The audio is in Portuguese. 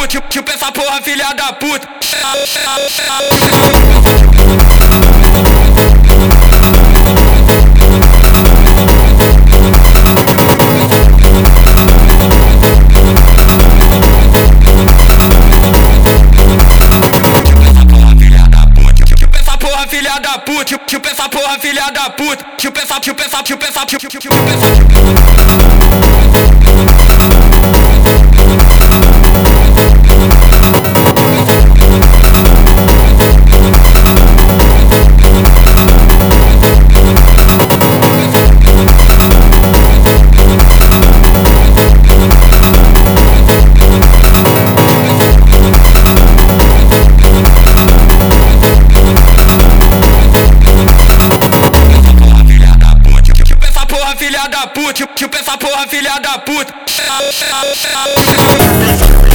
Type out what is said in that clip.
puta, chupa essa porra, filha da puta. Filha da puta, chupa essa porra, filha da puta, chupa essa, chupa essa, chupa essa, chupa essa, chupa filha da puta, chupa essa porra, filha da puta.